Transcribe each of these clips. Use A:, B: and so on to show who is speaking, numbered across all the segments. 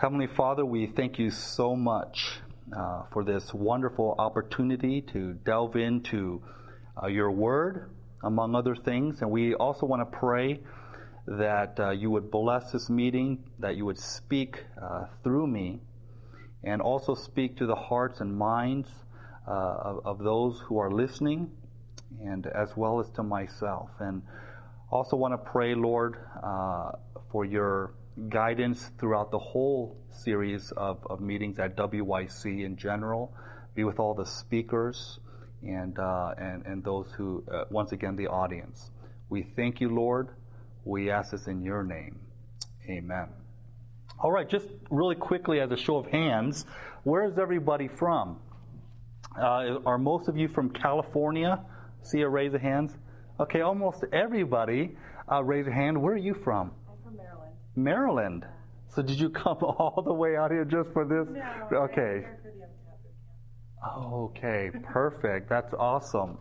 A: Heavenly Father, we thank you so much for this wonderful opportunity to delve into your word, among other things. And we also want to pray that you would bless this meeting, that you would speak through me, and also speak to the hearts and minds of those who are listening, and as well as to myself. And also want to pray, Lord, for your guidance throughout the whole series of meetings at WYC in general. Be with all the speakers and those who, once again, the audience. We thank you, Lord. We ask this in your name. Amen. All right, just really quickly as a show of hands, where is everybody from? Are most of you from California? See a raise of hands? Okay, almost everybody raise a hand. Where are you from?
B: I'm from Maryland.
A: Maryland. So did you come all the way out here just for this?
B: No.
A: Okay.
B: I'm here for the Untapped Camp.
A: Okay, perfect. That's awesome.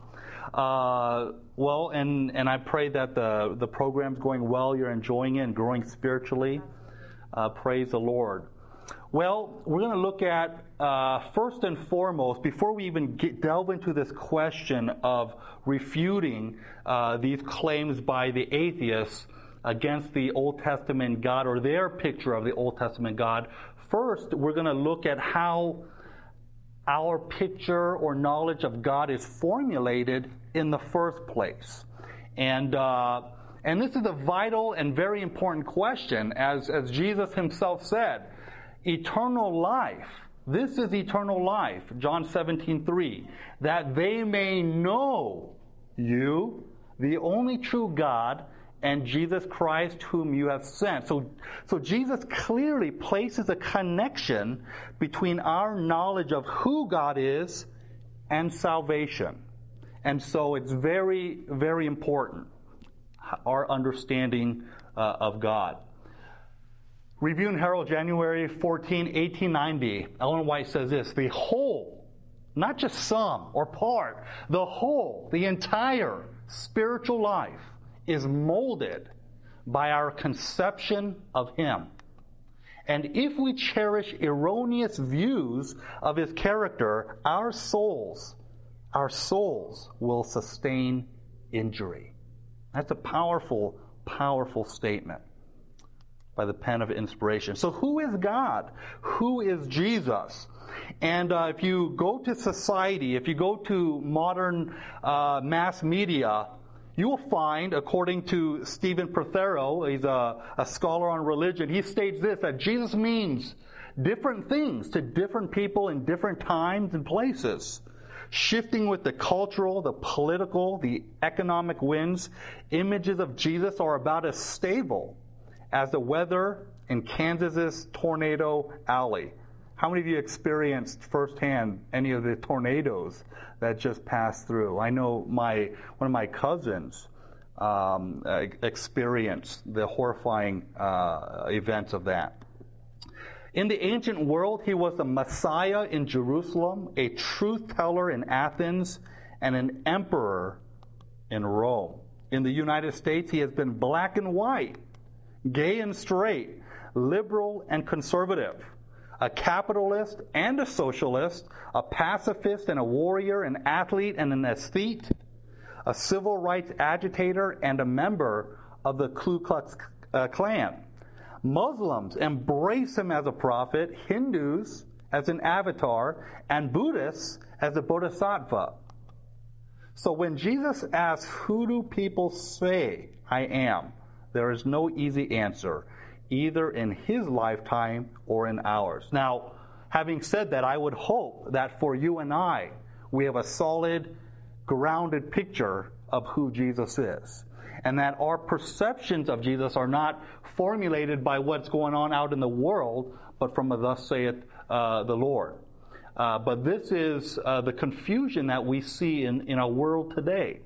A: Well, and I pray that the program's going well. You're enjoying it and growing spiritually. Praise the Lord. Well, we're going to look at, first and foremost, before we even delve into this question of refuting these claims by the atheists against the Old Testament God or their picture of the Old Testament God, first we're going to look at how our picture or knowledge of God is formulated in the first place. And this is a vital and very important question, as Jesus himself said. Eternal life. This is eternal life. John 17:3. That they may know you, the only true God, and Jesus Christ whom you have sent. So Jesus clearly places a connection between our knowledge of who God is and salvation. And so it's very, very important, our understanding of God. Review and Herald, January 14, 1890. Ellen White says this: the whole, not just some or part, the whole, the entire spiritual life is molded by our conception of Him. And if we cherish erroneous views of His character, our souls will sustain injury. That's a powerful, powerful statement by the pen of inspiration. So who is God? Who is Jesus? And if you go to society, if you go to modern mass media, you will find, according to Stephen Prothero, he's a scholar on religion, he states this, that Jesus means different things to different people in different times and places. Shifting with the cultural, the political, the economic winds, images of Jesus are about as stable as the weather in Kansas's Tornado Alley. How many of you experienced firsthand any of the tornadoes that just passed through? I know one of my cousins experienced the horrifying events of that. In the ancient world, he was the Messiah in Jerusalem, a truth teller in Athens, and an emperor in Rome. In the United States, he has been black and white, gay and straight, liberal and conservative, a capitalist and a socialist, a pacifist and a warrior, an athlete and an aesthete, a civil rights agitator and a member of the Ku Klux Klan. Muslims embrace him as a prophet, Hindus as an avatar, and Buddhists as a bodhisattva. So when Jesus asks, "Who do people say I am?" there is no easy answer, either in his lifetime or in ours. Now, having said that, I would hope that for you and I, we have a solid, grounded picture of who Jesus is, and that our perceptions of Jesus are not formulated by what's going on out in the world, but from a thus saith the Lord. But this is the confusion that we see in our world today.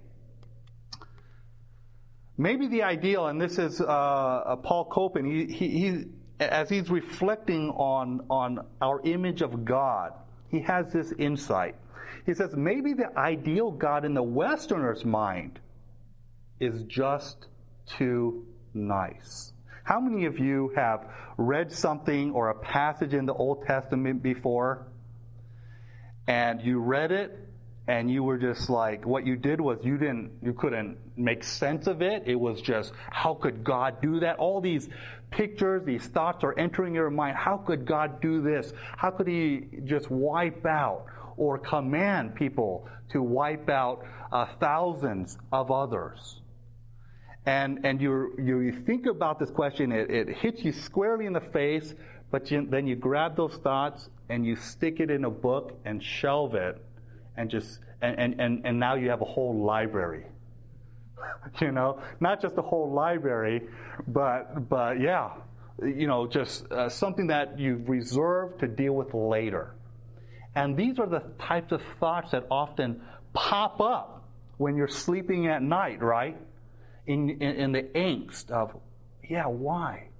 A: Maybe the ideal, and this is Paul Copan, he as he's reflecting on our image of God, he has this insight. He says, maybe the ideal God in the Westerner's mind is just too nice. How many of you have read something or a passage in the Old Testament before, and you read it, and you were just like, what you did was you couldn't make sense of it. It was just, how could God do that? All these pictures, these thoughts are entering your mind. How could God do this? How could He just wipe out or command people to wipe out thousands of others? And you think about this question, it hits you squarely in the face, but then you grab those thoughts and you stick it in a book and shelve it, and now you have a whole library. You know, not just a whole library, but yeah, you know, just something that you've reserved to deal with later. And these are the types of thoughts that often pop up when you're sleeping at night, right? In the angst of, yeah, why?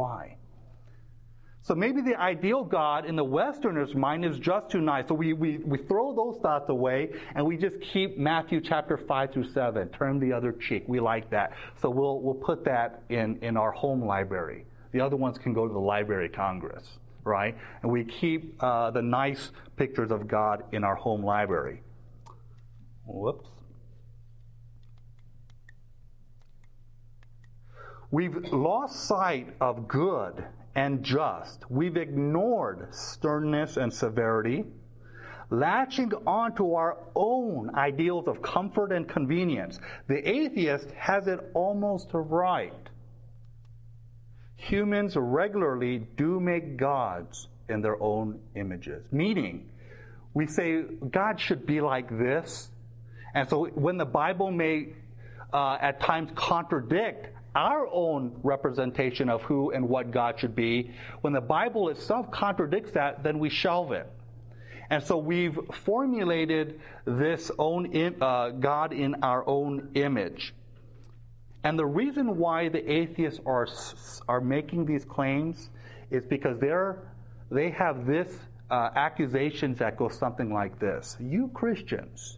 A: So maybe the ideal God in the Westerner's mind is just too nice. So we throw those thoughts away and we just keep Matthew chapter 5 through 7. Turn the other cheek. We like that. So we'll put that in our home library. The other ones can go to the Library of Congress, right? And we keep the nice pictures of God in our home library. Whoops. We've lost sight of good and just. We've ignored sternness and severity, latching onto our own ideals of comfort and convenience. The atheist has it almost right. Humans regularly do make gods in their own images. Meaning, we say God should be like this. And so when the Bible may at times contradict our own representation of who and what God should be, when the Bible itself contradicts that, then we shelve it. And so we've formulated this own God in our own image. And the reason why the atheists are making these claims is because they have this accusations that go something like this. You Christians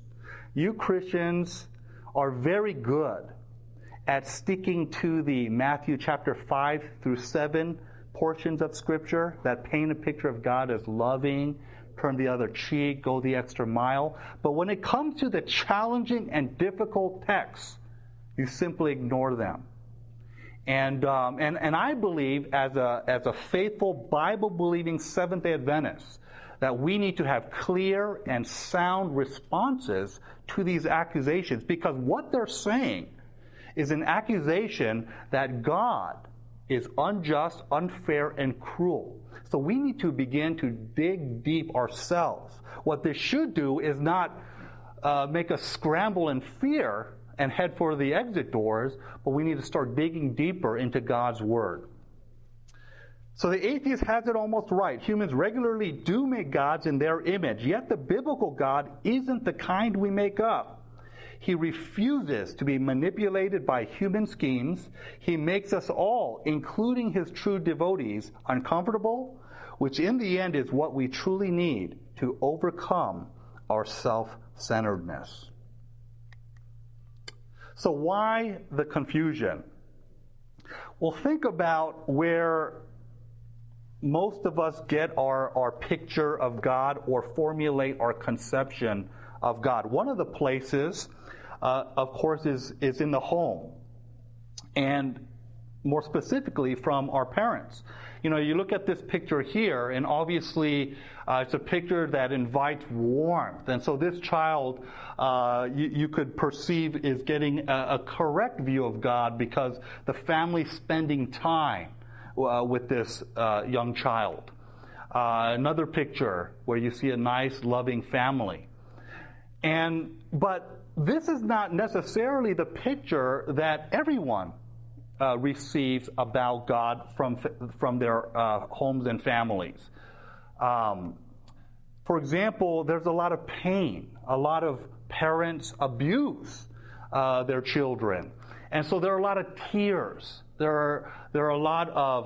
A: are very good at sticking to the Matthew chapter 5 through 7 portions of Scripture that paint a picture of God as loving, turn the other cheek, go the extra mile. But when it comes to the challenging and difficult texts, you simply ignore them. And I believe as a faithful Bible-believing Seventh-day Adventist that we need to have clear and sound responses to these accusations, because what they're saying is an accusation that God is unjust, unfair, and cruel. So we need to begin to dig deep ourselves. What this should do is not make us scramble in fear and head for the exit doors, but we need to start digging deeper into God's Word. So the atheist has it almost right. Humans regularly do make gods in their image, yet the biblical God isn't the kind we make up. He refuses to be manipulated by human schemes. He makes us all, including His true devotees, uncomfortable, which in the end is what we truly need to overcome our self-centeredness. So why the confusion? Well, think about where most of us get our picture of God or formulate our conception of God. One of the places, of course, is in the home, and more specifically from our parents. You know, you look at this picture here, and obviously it's a picture that invites warmth. And so this child, you could perceive, is getting a correct view of God because the family's spending time with this young child. Another picture where you see a nice, loving family. But this is not necessarily the picture that everyone receives about God from their homes and families. For example, there's a lot of pain. A lot of parents abuse their children. And so there are a lot of tears. There are a lot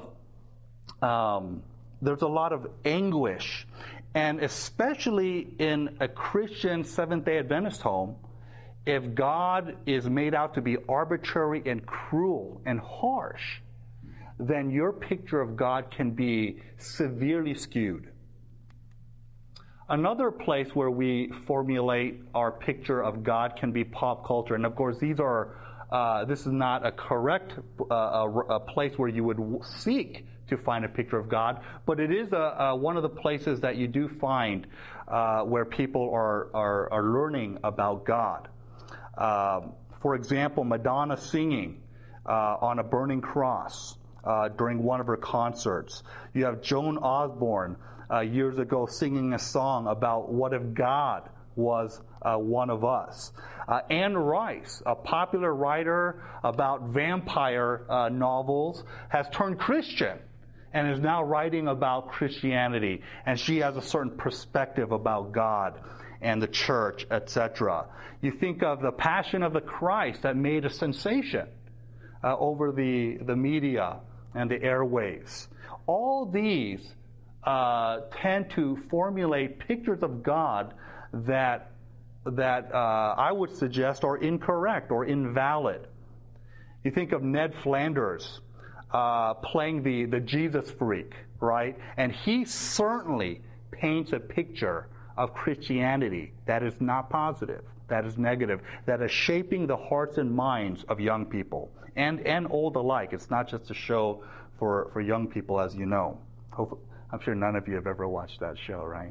A: of there's a lot of anguish. And especially in a Christian Seventh-day Adventist home, if God is made out to be arbitrary and cruel and harsh, then your picture of God can be severely skewed. Another place where we formulate our picture of God can be pop culture. And of course, this is not a correct a place where you would seek to find a picture of God, but it is one of the places that you do find where people are learning about God. For example, Madonna singing on a burning cross during one of her concerts. You have Joan Osborne years ago singing a song about what if God was one of us. Anne Rice, a popular writer about vampire novels, has turned Christian and is now writing about Christianity. And she has a certain perspective about God and the church, etc. You think of the Passion of the Christ that made a sensation over the media and the airwaves. All these tend to formulate pictures of God that I would suggest are incorrect or invalid. You think of Ned Flanders playing the Jesus freak, right? And he certainly paints a picture of Christianity that is not positive, that is negative, that is shaping the hearts and minds of young people and old alike. It's not just a show for young people, as you know. I'm sure none of you have ever watched that show, right?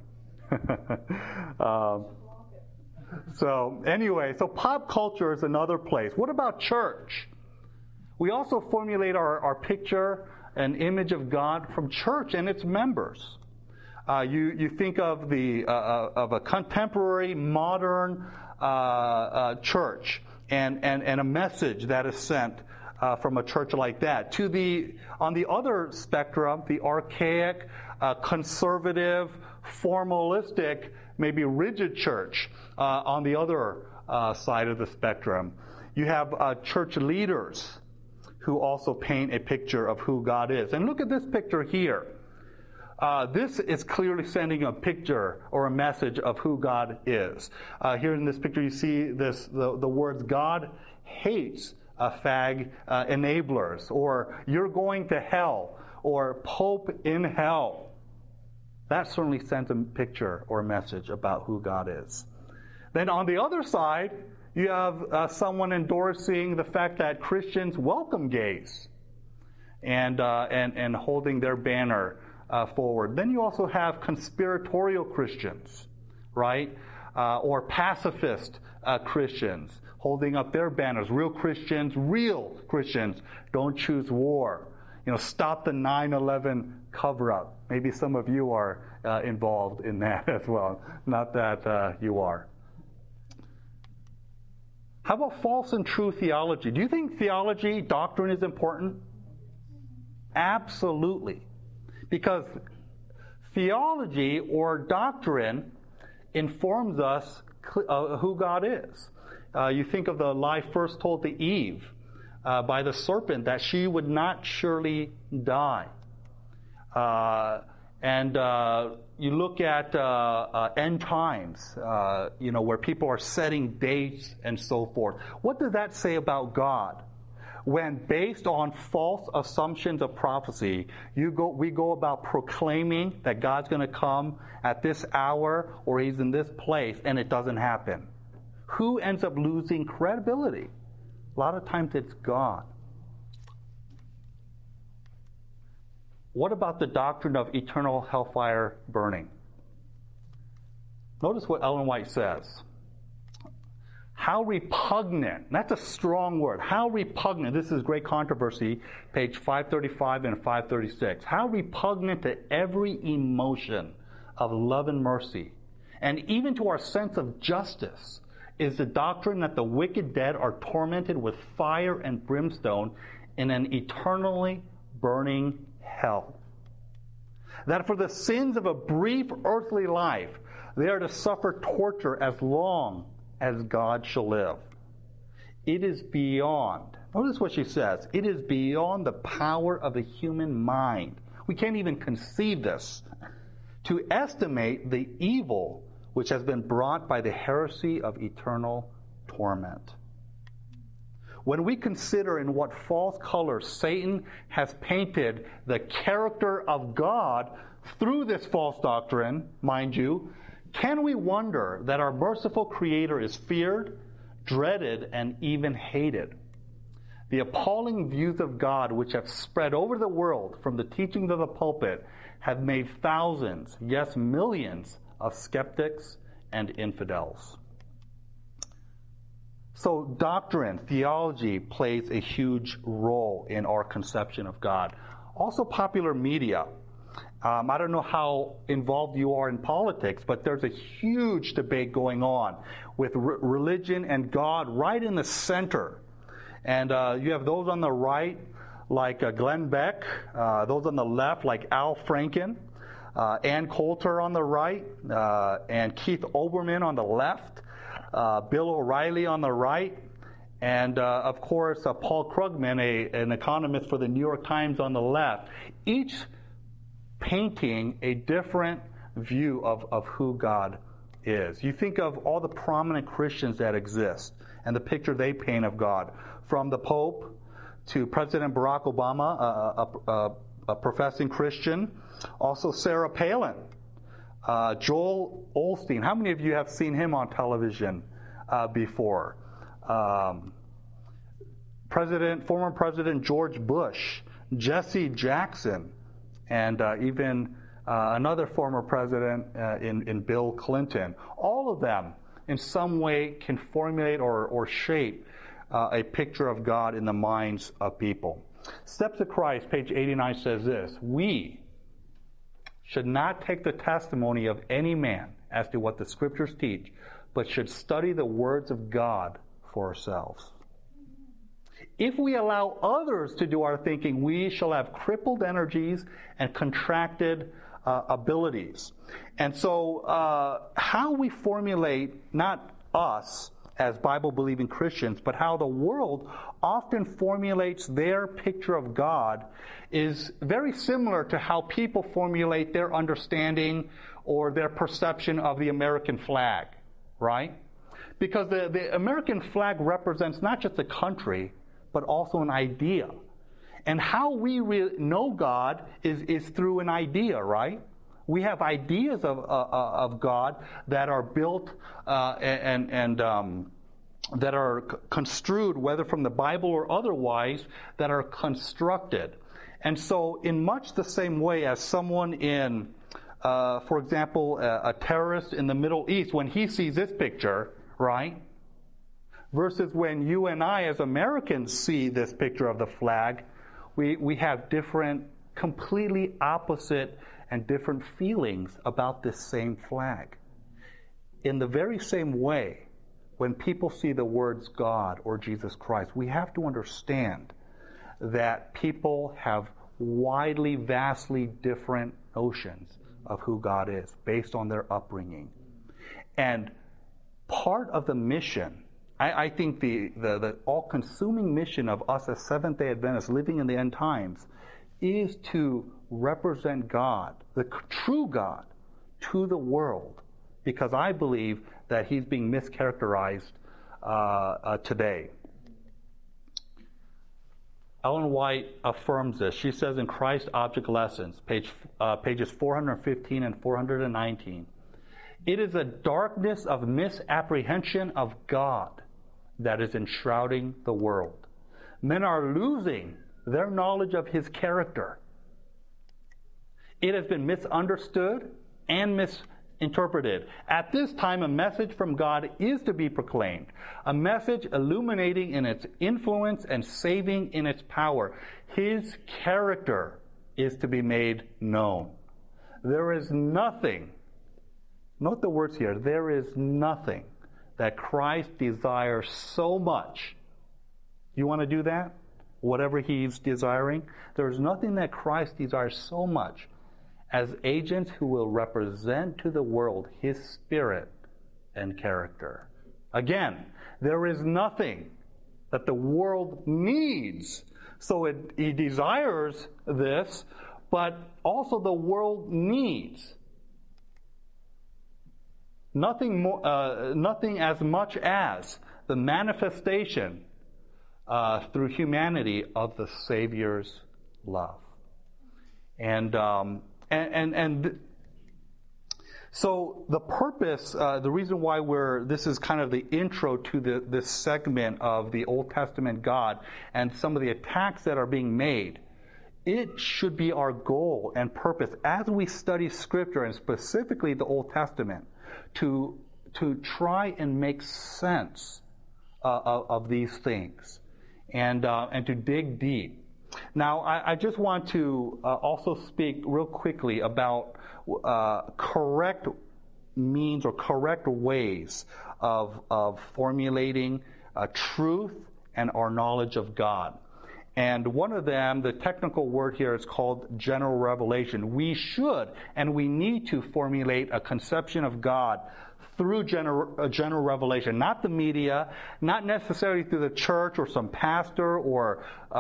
A: So pop culture is another place. What about church? We also formulate our picture and image of God from church and its members. You think of a contemporary, modern church and a message that is sent from a church like that. On the other spectrum, the archaic, conservative, formalistic, maybe rigid church on the other side of the spectrum. You have church leaders who also paint a picture of who God is. And look at this picture here. This is clearly sending a picture or a message of who God is. Here in this picture you see the words, God hates fag enablers, or you're going to hell, or Pope in hell. That certainly sends a picture or a message about who God is. Then on the other side, you have someone endorsing the fact that Christians welcome gays and holding their banner forward. Then you also have conspiratorial Christians, right? Or pacifist Christians holding up their banners. Real Christians don't choose war. Stop the 9/11 cover-up. Maybe some of you are involved in that as well. Not that you are. How about false and true theology? Do you think theology, doctrine is important? Absolutely. Because theology or doctrine informs us who God is. You think of the lie first told to Eve by the serpent, that she would not surely die. And you look at end times, where people are setting dates and so forth. What does that say about God? When based on false assumptions of prophecy, we go about proclaiming that God's going to come at this hour or He's in this place, and it doesn't happen. Who ends up losing credibility? A lot of times it's God. What about the doctrine of eternal hellfire burning? Notice what Ellen White says. How repugnant, that's a strong word, how repugnant, this is great controversy, page 535 and 536. How repugnant to every emotion of love and mercy, and even to our sense of justice, is the doctrine that the wicked dead are tormented with fire and brimstone in an eternally burning hell. That for the sins of a brief earthly life, they are to suffer torture as long as God shall live. It is beyond, notice what she says, it is beyond the power of the human mind. We can't even conceive this, to estimate the evil which has been brought by the heresy of eternal torment. when we consider in what false colors Satan has painted the character of God through this false doctrine, mind you, can we wonder that our merciful Creator is feared, dreaded, and even hated? The appalling views of God which have spread over the world from the teachings of the pulpit have made thousands, yes, millions of skeptics and infidels. So doctrine, theology plays a huge role in our conception of God. Also popular media. I don't know how involved you are in politics, but there's a huge debate going on with religion and God right in the center. And you have those on the right like Glenn Beck, those on the left like Al Franken, Ann Coulter on the right, and Keith Olbermann on the left. Bill O'Reilly on the right, and of course Paul Krugman, an economist for the New York Times, on the left, each painting a different view of who God is. You think of all the prominent Christians that exist and the picture they paint of God, from the Pope to President Barack Obama, a professing Christian, also Sarah Palin, Joel Osteen. How many of you have seen him on television before? Former President George Bush, Jesse Jackson, and even another former president in Bill Clinton. All of them, in some way, can formulate or shape a picture of God in the minds of people. Steps of Christ, page 89, says this: we should not take the testimony of any man as to what the Scriptures teach, but should study the words of God for ourselves. If we allow others to do our thinking, we shall have crippled energies and contracted abilities. And so how we formulate, not us as Bible-believing Christians, but how the world often formulates their picture of God is very similar to how people formulate their understanding or their perception of the American flag, right? Because the American flag represents not just a country, but also an idea. And how we know God is through an idea, right? We have ideas of God that are built and that are construed, whether from the Bible or otherwise, that are constructed. And so in much the same way as someone in, for example, a terrorist in the Middle East, when he sees this picture, right, versus when you and I as Americans see this picture of the flag, we have different, completely opposite and different feelings about this same flag. In the very same way, when people see the words God or Jesus Christ, we have to understand that people have widely, vastly different notions of who God is based on their upbringing. And part of the mission, I think the all-consuming mission of us as Seventh-day Adventists living in the end times is to represent God, the true God, to the world, because I believe that He's being mischaracterized today. Ellen White affirms this. She says in Christ Object Lessons, pages 415 and 419, "It is a darkness of misapprehension of God that is enshrouding the world. Men are losing their knowledge of His character. It has been misunderstood and misinterpreted. At this time, a message from God is to be proclaimed, a message illuminating in its influence and saving in its power. His character is to be made known. There is nothing," note the words here, "there is nothing that Christ desires so much." You want to do that? Whatever He's desiring? There is nothing that Christ desires so much as agents who will represent to the world His Spirit and character. Again, there is nothing that the world needs. So He desires this, but also the world needs. Nothing as much as the manifestation, through humanity of the Savior's love. So the purpose, the reason why this is kind of the intro to this segment of the Old Testament God and some of the attacks that are being made, it should be our goal and purpose as we study Scripture, and specifically the Old Testament, to try and make sense of these things and to dig deep. Now, I just want to also speak real quickly about correct means or correct ways of formulating truth and our knowledge of God. And one of them, the technical word here is called general revelation. We should and we need to formulate a conception of God through general revelation, not the media, not necessarily through the church or some pastor or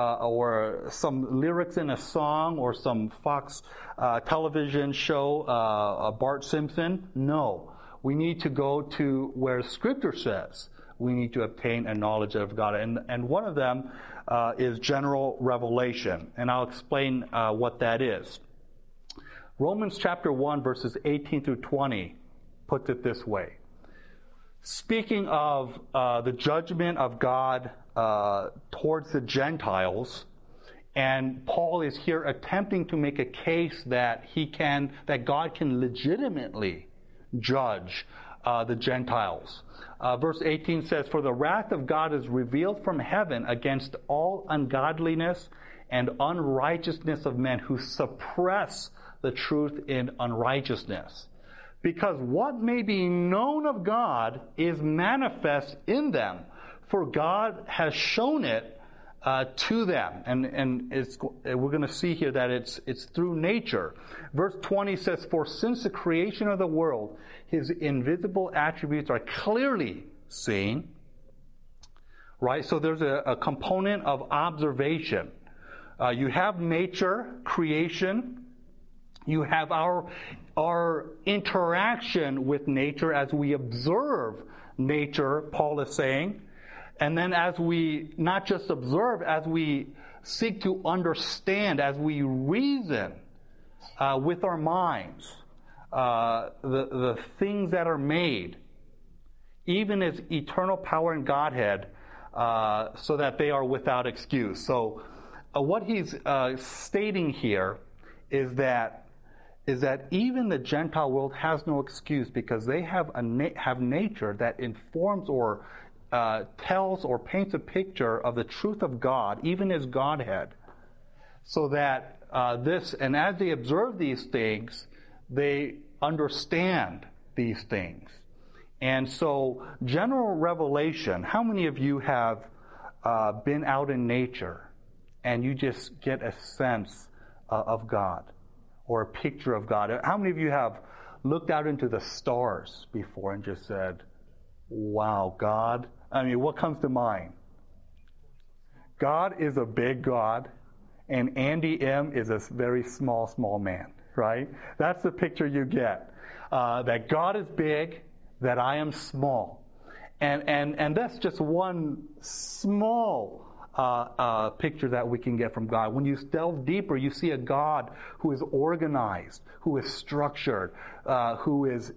A: some lyrics in a song or some Fox television show, Bart Simpson. No, we need to go to where Scripture says we need to obtain a knowledge of God, and one of them is general revelation, and I'll explain what that is. Romans chapter 1, verses 18 through 20 puts it this way. Speaking of the judgment of God towards the Gentiles, and Paul is here attempting to make a case that God can legitimately judge the Gentiles. Verse 18 says, "For the wrath of God is revealed from heaven against all ungodliness and unrighteousness of men who suppress the truth in unrighteousness. Because what may be known of God is manifest in them, for God has shown it to them." And we're going to see here that it's through nature. Verse 20 says, "For since the creation of the world, His invisible attributes are clearly seen." Right? So there's a component of observation. You have nature, creation. You have our interaction with nature as we observe nature, Paul is saying. And then as we not just observe, as we seek to understand, as we reason with our minds, the things that are made, even as eternal power and Godhead, so that they are without excuse. So what he's stating here is that even the Gentile world has no excuse, because they have nature that informs or tells or paints a picture of the truth of God, even as Godhead, so that and as they observe these things, they understand these things. And so, general revelation. How many of you have been out in nature and you just get a sense of God or a picture of God? How many of you have looked out into the stars before and just said, "Wow, God"? I mean, what comes to mind? God is a big God, and Andy M. is a very small man, right? That's the picture you get. That God is big, that I am small. And that's just one small picture that we can get from God. When you delve deeper, you see a God who is organized, who is structured, who is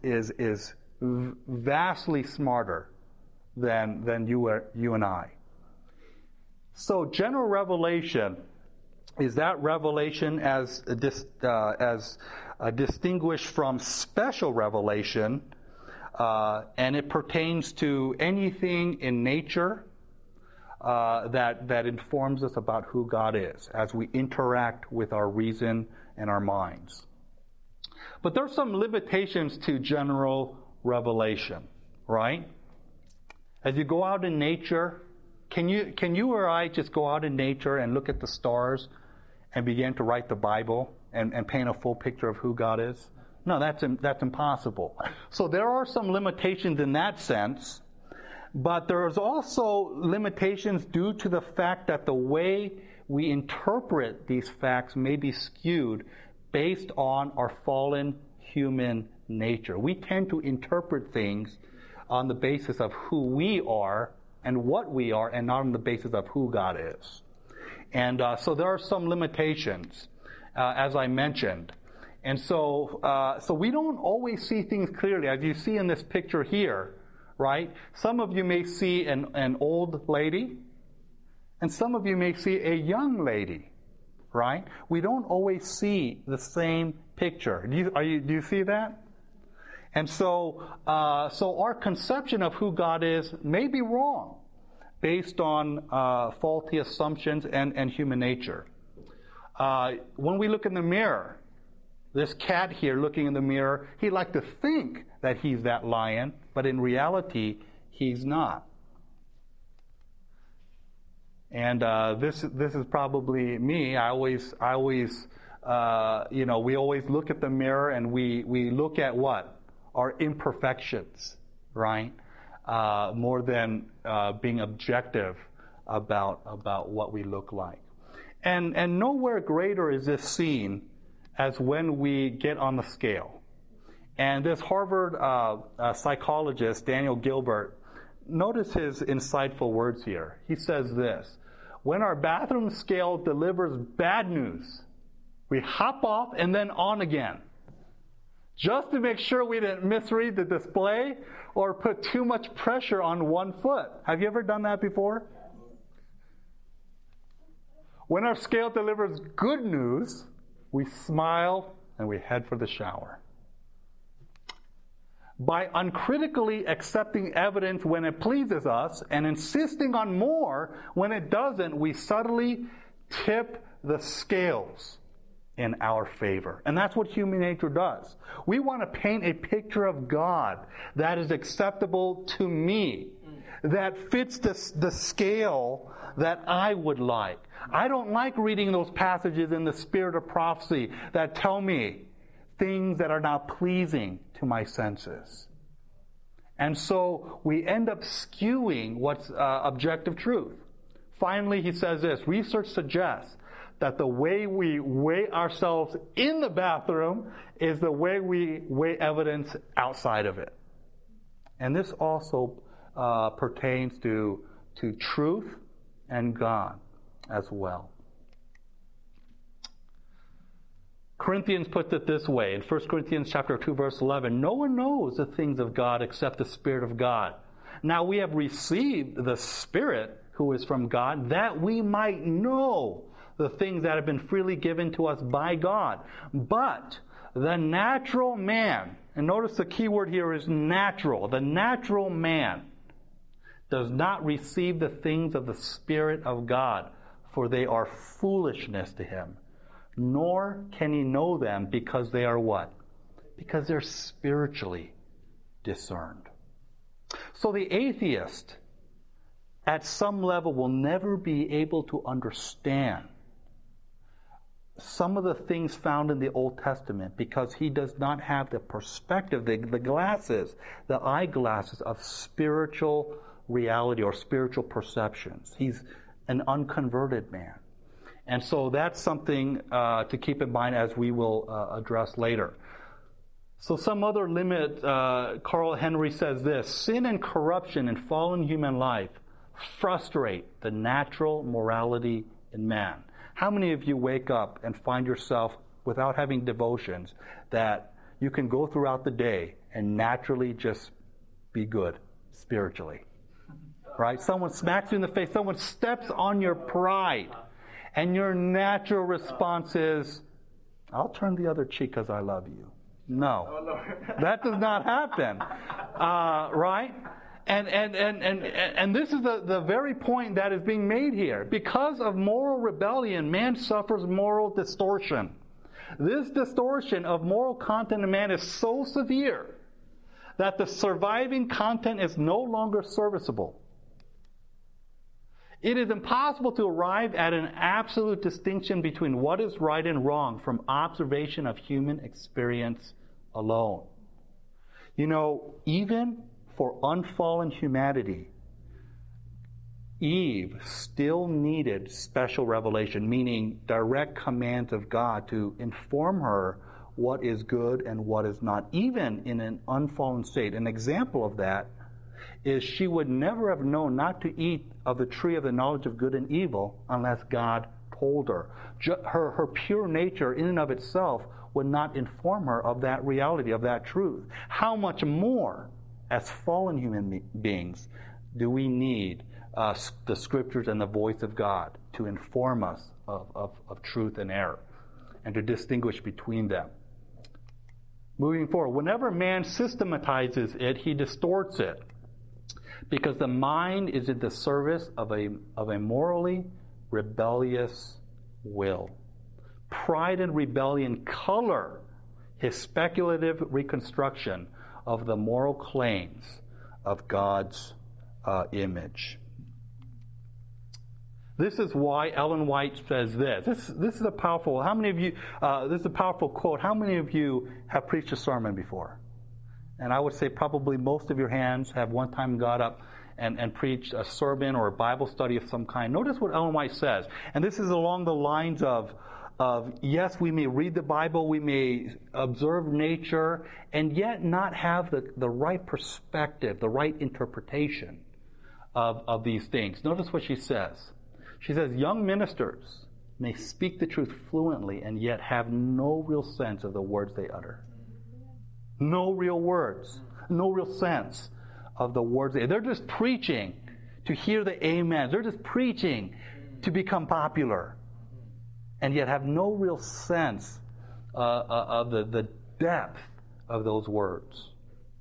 A: vastly smarter than you and I. So general revelation is that revelation as distinguished from special revelation, and it pertains to anything in nature that informs us about who God is as we interact with our reason and our minds. But there are some limitations to general revelation, right? As you go out in nature, can you or I just go out in nature and look at the stars and begin to write the Bible and paint a full picture of who God is? No, that's impossible. So there are some limitations in that sense, but there's also limitations due to the fact that the way we interpret these facts may be skewed based on our fallen human nature. We tend to interpret things on the basis of who we are and what we are, and not on the basis of who God is. And so there are some limitations, as I mentioned. And so we don't always see things clearly, as you see in this picture here, right? Some of you may see an old lady, and some of you may see a young lady, right? We don't always see the same picture. Do you see that? And so our conception of who God is may be wrong, based on faulty assumptions and human nature. When we look in the mirror, this cat here looking in the mirror, he'd like to think that he's that lion, but in reality, he's not. And this is probably me. I always we always look at the mirror and we look at what? Our imperfections, right? More than being objective about what we look like. And nowhere greater is this seen as when we get on the scale. And this Harvard psychologist, Daniel Gilbert, notice his insightful words here. He says this: when our bathroom scale delivers bad news, we hop off and then on again, just to make sure we didn't misread the display or put too much pressure on one foot. Have you ever done that before? When our scale delivers good news, we smile and we head for the shower. By uncritically accepting evidence when it pleases us and insisting on more when it doesn't, we subtly tip the scales in our favor. And that's what human nature does. We want to paint a picture of God that is acceptable to me, that fits the scale that I would like. I don't like reading those passages in the spirit of prophecy that tell me things that are not pleasing to my senses. And so we end up skewing what's objective truth. Finally, he says this: research suggests that the way we weigh ourselves in the bathroom is the way we weigh evidence outside of it. And this also pertains to truth and God as well. Corinthians puts it this way in 1 Corinthians chapter 2, verse 11. No one knows the things of God except the Spirit of God. Now we have received the Spirit who is from God, that we might know the things that have been freely given to us by God. But the natural man, and notice the key word here is natural. The natural man does not receive the things of the Spirit of God, for they are foolishness to him. Nor can he know them because they are what? Because they're spiritually discerned. So the atheist, at some level, will never be able to understand some of the things found in the Old Testament because he does not have the perspective, the glasses, the eyeglasses of spiritual reality or spiritual perceptions. He's an unconverted man. And so that's something to keep in mind as we will address later. So some other limit, Carl Henry says this: sin and corruption in fallen human life frustrate the natural morality in man. How many of you wake up and find yourself, without having devotions, that you can go throughout the day and naturally just be good spiritually? Right? Someone smacks you in the face, someone steps on your pride, and your natural response is, I'll turn the other cheek because I love you. No. That does not happen. Right? And this is the very point that is being made here. Because of moral rebellion, man suffers moral distortion. This distortion of moral content in man is so severe that the surviving content is no longer serviceable. It is impossible to arrive at an absolute distinction between what is right and wrong from observation of human experience alone. You know, even for unfallen humanity, Eve still needed special revelation, meaning direct commands of God to inform her what is good and what is not, even in an unfallen state. An example of that is she would never have known not to eat of the tree of the knowledge of good and evil unless God told her. Her pure nature in and of itself would not inform her of that reality, of that truth. How much more, as fallen human beings, do we need the Scriptures and the voice of God to inform us of truth and error and to distinguish between them? Moving forward, whenever man systematizes it, he distorts it, because the mind is in the service of a morally rebellious will. Pride and rebellion color his speculative reconstruction of the moral claims of God's image. This is why Ellen White says this. This is a powerful. How many of you? This is a powerful quote. How many of you have preached a sermon before? And I would say probably most of your hands have one time got up and preached a sermon or a Bible study of some kind. Notice what Ellen White says, and this is along the lines of yes, we may read the Bible, we may observe nature, and yet not have the right perspective, the right interpretation of these things. Notice what she says. She says, young ministers may speak the truth fluently and yet have no real sense of the words they utter. No real words, no real sense of the words. They're just preaching to hear the amens. They're just preaching to become popular, and yet have no real sense of the depth of those words.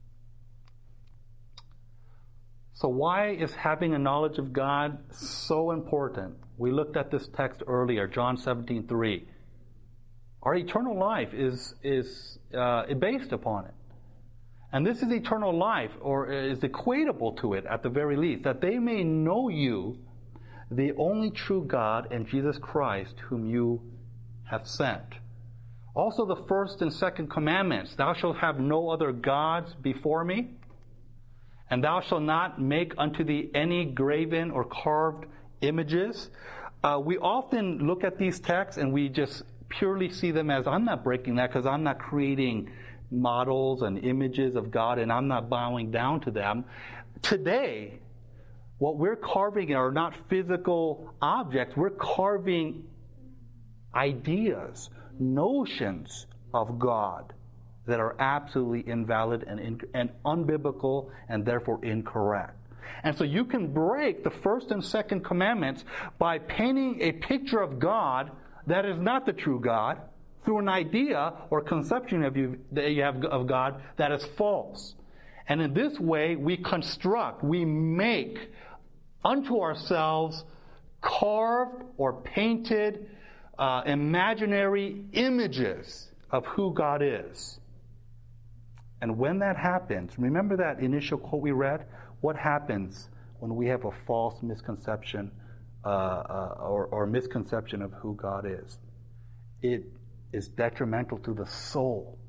A: So why is having a knowledge of God so important? We looked at this text earlier, John 17:3. Our eternal life is based upon it. And this is eternal life, or is equatable to it at the very least, that they may know you, the only true God, and Jesus Christ, whom you have sent. Also the first and second commandments, thou shalt have no other gods before me, and thou shalt not make unto thee any graven or carved images. We often look at these texts and we just purely see them as, I'm not breaking that because I'm not creating models and images of God and I'm not bowing down to them. Today, what we're carving are not physical objects. We're carving ideas, notions of God that are absolutely invalid and unbiblical and therefore incorrect. And so you can break the first and second commandments by painting a picture of God that is not the true God through an idea or conception that you have of God that is false. And in this way, we make unto ourselves carved or painted imaginary images of who God is. And when that happens, remember that initial quote we read? What happens when we have a false misconception or misconception of who God is? It is detrimental to the soul.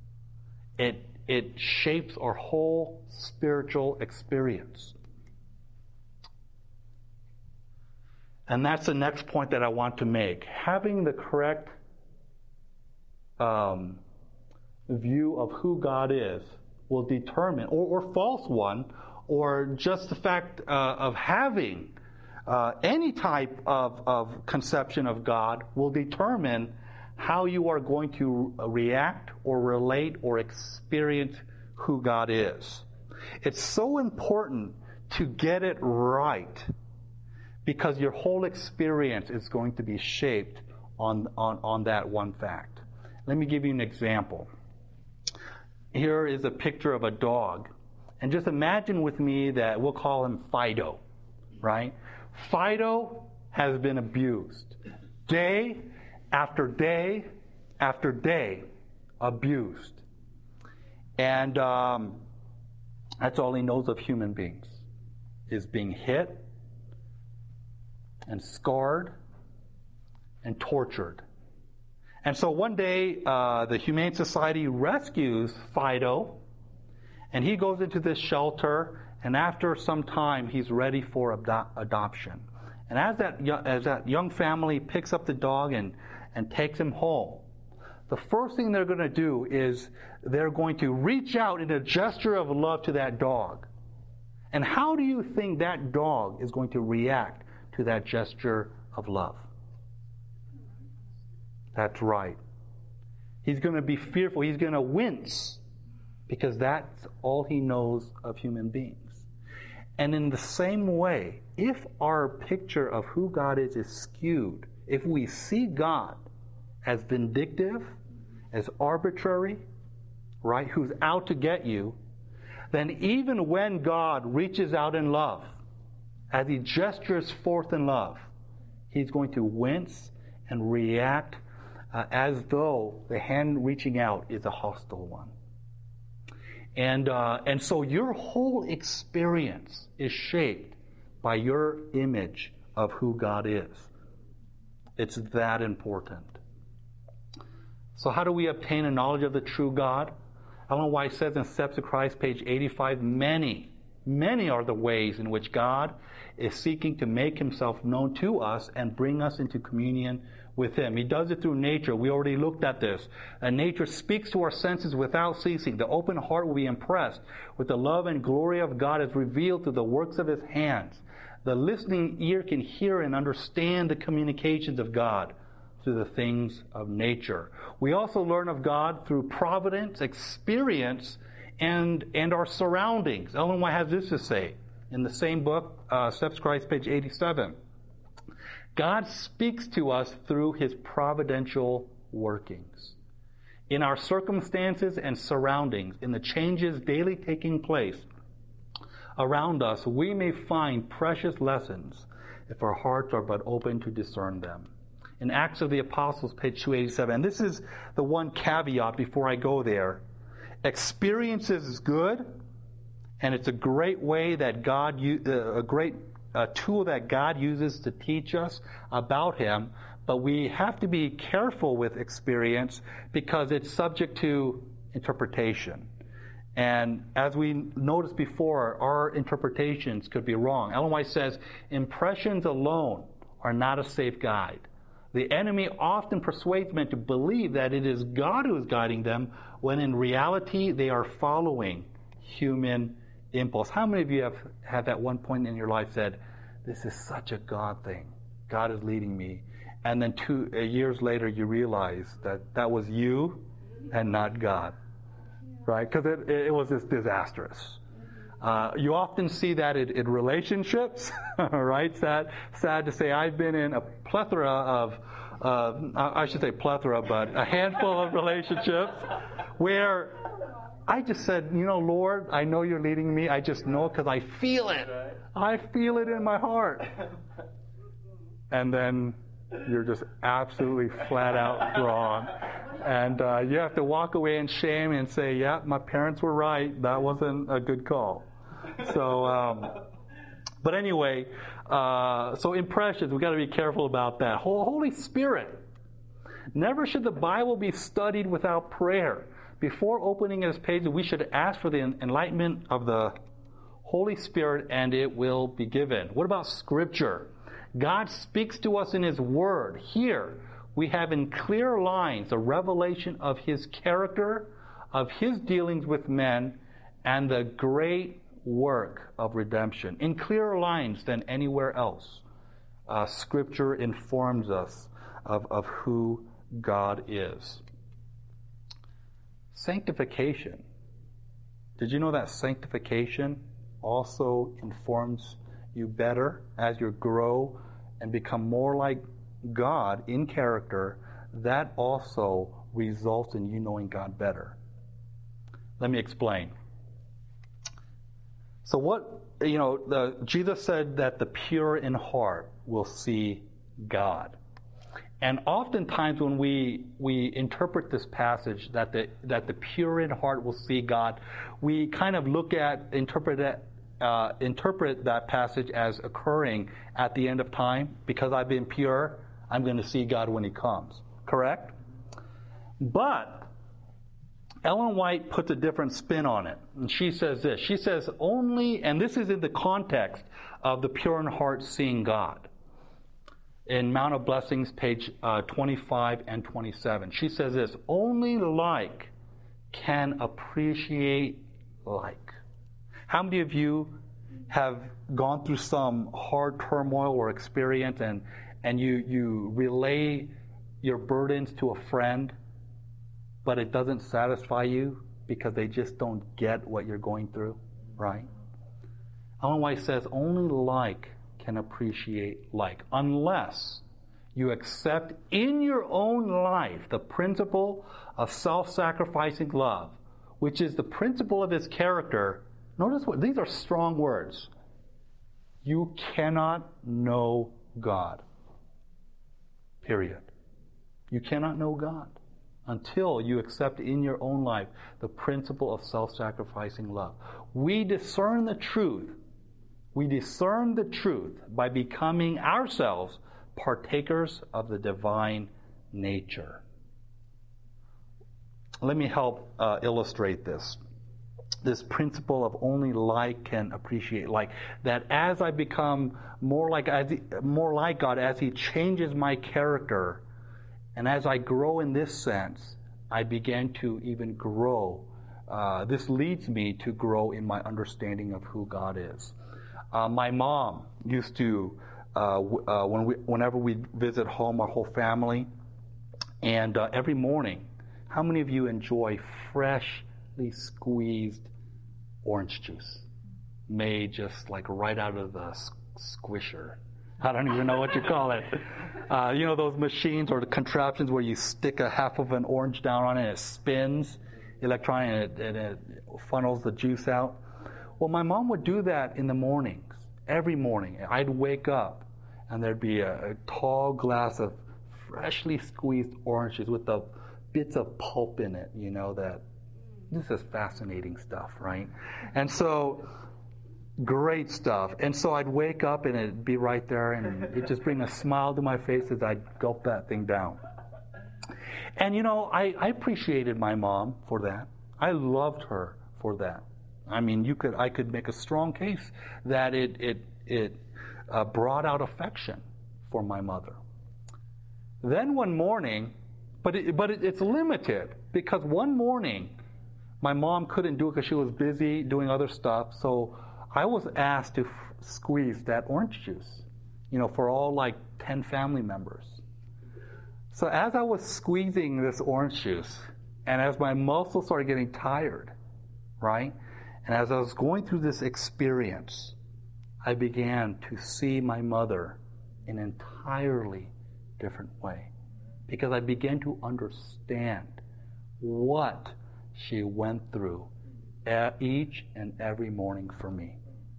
A: It shapes our whole spiritual experience. And that's the next point that I want to make. Having the correct view of who God is will determine, or false one, or just the fact of having any type of conception of God will determine how you are going to react or relate or experience who God is. It's so important to get it right because your whole experience is going to be shaped on that one fact. Let me give you an example. Here is a picture of a dog. And just imagine with me that we'll call him Fido, right? Fido has been abused. Day after day after day abused. And that's all he knows of human beings, is being hit and scarred and tortured. And so one day, the Humane Society rescues Fido, and he goes into this shelter, and after some time, he's ready for adoption. And as that young family picks up the dog and takes him home, the first thing they're going to do is they're going to reach out in a gesture of love to that dog. And how do you think that dog is going to react to that gesture of love? That's right. He's going to be fearful. He's going to wince because that's all he knows of human beings. And in the same way, if our picture of who God is skewed, if we see God as vindictive, as arbitrary, right, who's out to get you, then even when God reaches out in love, as he gestures forth in love, he's going to wince and react as though the hand reaching out is a hostile one. And so your whole experience is shaped by your image of who God is. It's that important. So how do we obtain a knowledge of the true God? Ellen White says in Steps to Christ, page 85, many are the ways in which God is seeking to make himself known to us and bring us into communion with him. He does it through nature. We already looked at this. And nature speaks to our senses without ceasing. The open heart will be impressed with the love and glory of God as revealed through the works of his hands. The listening ear can hear and understand the communications of God through the things of nature. We also learn of God through providence, experience, and our surroundings. Ellen White has this to say in the same book, Steps to Christ, page 87. God speaks to us through his providential workings. In our circumstances and surroundings, in the changes daily taking place around us, we may find precious lessons if our hearts are but open to discern them. In Acts of the Apostles, page 287, and this is the one caveat before I go there. Experience is good, and it's a great way that a tool that God uses to teach us about him, but we have to be careful with experience because it's subject to interpretation. And as we noticed before, our interpretations could be wrong. Ellen White says, impressions alone are not a safe guide. The enemy often persuades men to believe that it is God who is guiding them, when in reality they are following human impulse. How many of you have at one point in your life said, this is such a God thing. God is leading me. And then 2 years later you realize that was you and not God. Right? Because it was just disastrous. You often see that in relationships, right? Sad to say, I've been in a plethora of, I should say plethora, but a handful of relationships where I just said, Lord, I know you're leading me. I just know because I feel it. I feel it in my heart. And then you're just absolutely flat out wrong. And you have to walk away in shame and say, yeah, my parents were right. That wasn't a good call. So, but anyway, so impressions, we've got to be careful about that. Holy Spirit. Never should the Bible be studied without prayer. Before opening its pages, we should ask for the enlightenment of the Holy Spirit, and it will be given. What about Scripture? God speaks to us in his Word. Here, we have in clear lines a revelation of his character, of his dealings with men, and the great work of redemption. In clearer lines than anywhere else, Scripture informs us of who God is. Sanctification. Did you know that sanctification also informs you better as you grow and become more like God in character? That also results in you knowing God better. Let me explain. So Jesus said that the pure in heart will see God. And oftentimes when we interpret this passage that the pure in heart will see God, we kind of interpret that passage as occurring at the end of time. Because I've been pure, I'm going to see God when he comes. Correct? But Ellen White puts a different spin on it. And she says this. She says only, and this is in the context of the pure in heart seeing God. In Mount of Blessings, page 25 and 27. She says this, only like can appreciate like. How many of you have gone through some hard turmoil or experience, and you relay your burdens to a friend, but it doesn't satisfy you because they just don't get what you're going through, right? Ellen White says only like can appreciate like, unless you accept in your own life the principle of self-sacrificing love, which is the principle of his character. Notice what these are strong words. You cannot know God. Period. You cannot know God until you accept in your own life the principle of self-sacrificing love. We discern the truth. We discern the truth by becoming ourselves partakers of the divine nature. Let me help illustrate this. This principle of only like can appreciate like. That as I become more like God, as He changes my character, and as I grow in this sense, I begin to even grow. This leads me to grow in my understanding of who God is. My mom used to, whenever we visit home, our whole family, and every morning, how many of you enjoy freshly squeezed orange juice made just like right out of the squisher? I don't even know what you call it. You know those machines or the contraptions where you stick a half of an orange down on it and it spins electronically and it funnels the juice out? Well, my mom would do that in the mornings, every morning. I'd wake up and there'd be a tall glass of freshly squeezed oranges with the bits of pulp in it, you know, that this is fascinating stuff, right? And so, great stuff. And so I'd wake up and it'd be right there and it'd just bring a smile to my face as I'd gulp that thing down. And you know, I appreciated my mom for that. I loved her for that. I mean, I could make a strong case that it brought out affection for my mother. Then one morning, but it's limited, because one morning my mom couldn't do it because she was busy doing other stuff. So I was asked to squeeze that orange juice, you know, for all like 10 family members. So as I was squeezing this orange juice, and as my muscles started getting tired, right? And as I was going through this experience, I began to see my mother in an entirely different way, because I began to understand what she went through each and every morning for me.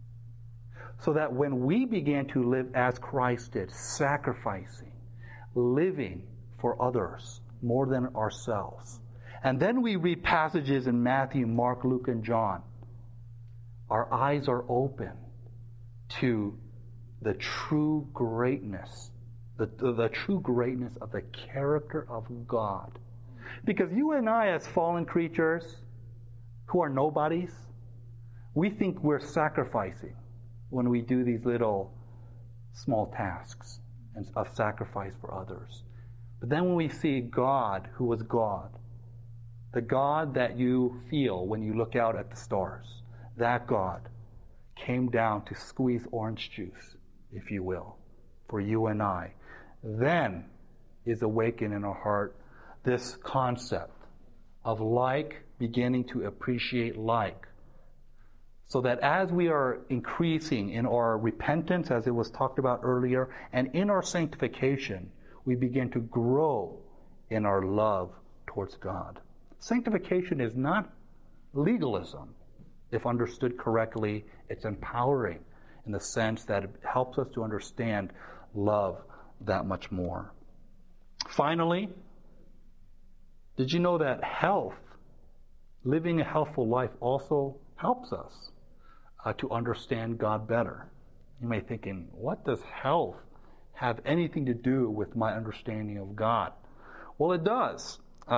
A: So that when we began to live as Christ did, sacrificing, living for others more than ourselves, and then we read passages in Matthew, Mark, Luke, and John, our eyes are open to the true greatness, the true greatness of the character of God. Because you and I, as fallen creatures who are nobodies, we think we're sacrificing when we do these little small tasks of sacrifice for others. But then when we see God, who was God, the God that you feel when you look out at the stars, that God came down to squeeze orange juice, if you will, for you and I. Then is awakened in our heart this concept of like beginning to appreciate like. So that as we are increasing in our repentance, as it was talked about earlier, and in our sanctification, we begin to grow in our love towards God. Sanctification is not legalism. If understood correctly, it's empowering in the sense that it helps us to understand love that much more. Finally, did you know that health, living a healthful life, also helps us to understand God better? You may be thinking, what does health have anything to do with my understanding of God? Well, it does.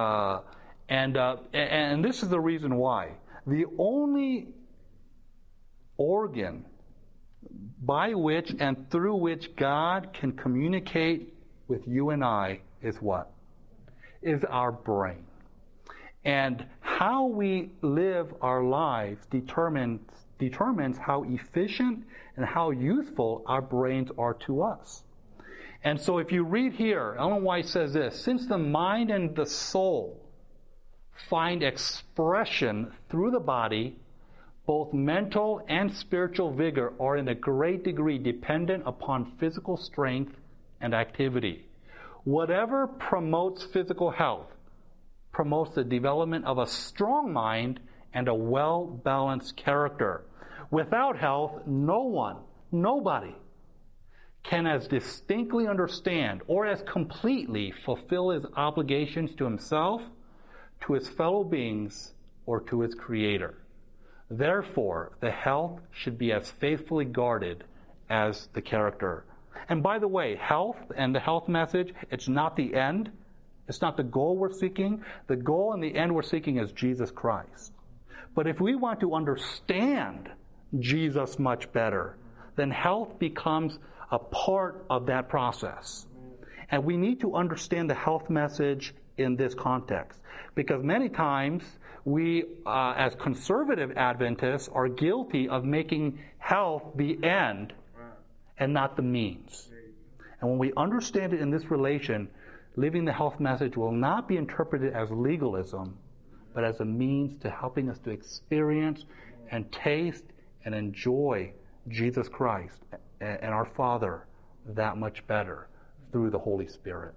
A: And this is the reason why. The only organ by which and through which God can communicate with you and I is what? Is our brain. And how we live our lives determines determines how efficient and how useful our brains are to us. And so if you read here, Ellen White says this, since the mind and the soul find expression through the body, both mental and spiritual vigor are in a great degree dependent upon physical strength and activity. Whatever promotes physical health promotes the development of a strong mind and a well-balanced character. Without health, nobody can as distinctly understand or as completely fulfill his obligations to himself, to his fellow beings, or to his Creator. Therefore, the health should be as faithfully guarded as the character. And by the way, health and the health message, it's not the end. It's not the goal we're seeking. The goal and the end we're seeking is Jesus Christ. But if we want to understand Jesus much better, then health becomes a part of that process. And we need to understand the health message in this context. Because many times we, as conservative Adventists, are guilty of making health the end and not the means. And when we understand it in this relation, living the health message will not be interpreted as legalism, but as a means to helping us to experience and taste and enjoy Jesus Christ and our Father that much better through the Holy Spirit.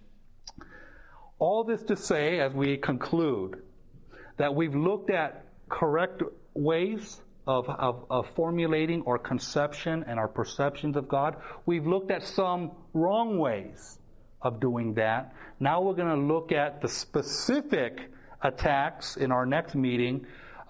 A: All this to say, as we conclude, that we've looked at correct ways of formulating our conception and our perceptions of God. We've looked at some wrong ways of doing that. Now we're going to look at the specific attacks in our next meeting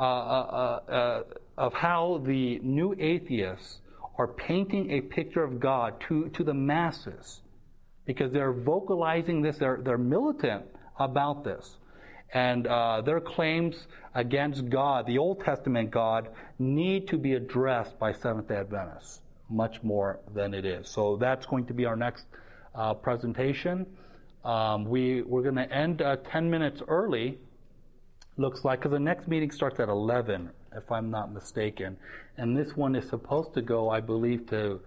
A: of how the new atheists are painting a picture of God to the masses, because they're vocalizing this, they're militant about this. And their claims against God, the Old Testament God, need to be addressed by Seventh-day Adventists much more than it is. So that's going to be our next presentation. We're going to end 10 minutes early, looks like, because the next meeting starts at 11, if I'm not mistaken. And this one is supposed to go, I believe, to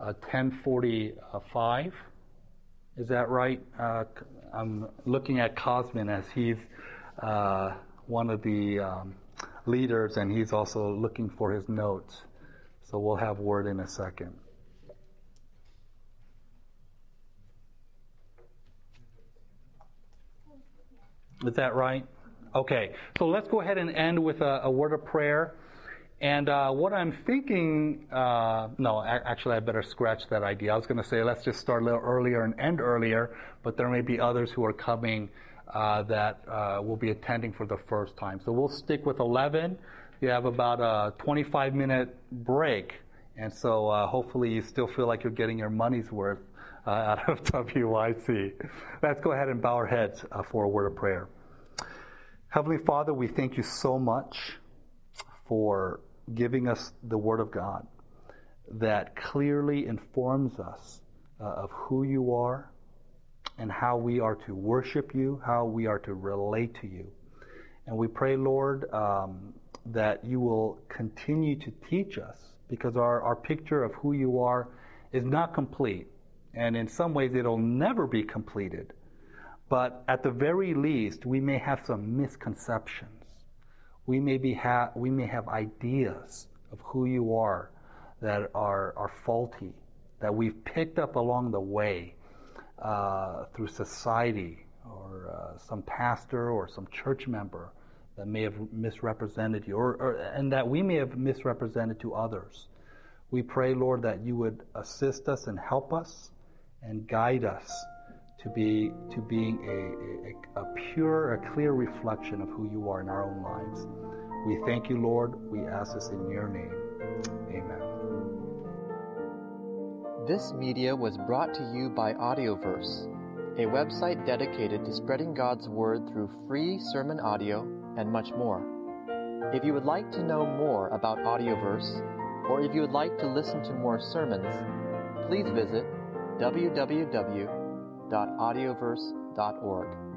A: 10:45. Is that right? I'm looking at Cosmin as he's one of the leaders, and he's also looking for his notes. So we'll have word in a second. Is that right? Okay. So let's go ahead and end with a word of prayer. And what I'm thinking, actually I better scratch that idea. I was going to say let's just start a little earlier and end earlier, but there may be others who are coming that will be attending for the first time. So we'll stick with 11. You have about a 25-minute break, and so hopefully you still feel like you're getting your money's worth out of WYC. Let's go ahead and bow our heads for a word of prayer. Heavenly Father, we thank you so much for giving us the Word of God that clearly informs us of who you are and how we are to worship you, how we are to relate to you. And we pray, Lord, that you will continue to teach us, because our picture of who you are is not complete. And in some ways it'll never be completed. But at the very least, we may have some misconceptions. We may have ideas of who you are that are faulty, that we've picked up along the way through society or some pastor or some church member that may have misrepresented you, and that we may have misrepresented to others. We pray, Lord, that you would assist us and help us and guide us to being a pure, a clear reflection of who you are in our own lives. We thank you, Lord. We ask this in your name. Amen.
C: This media was brought to you by Audioverse, a website dedicated to spreading God's Word through free sermon audio and much more. If you would like to know more about Audioverse, or if you would like to listen to more sermons, please visit www.audioverse.org.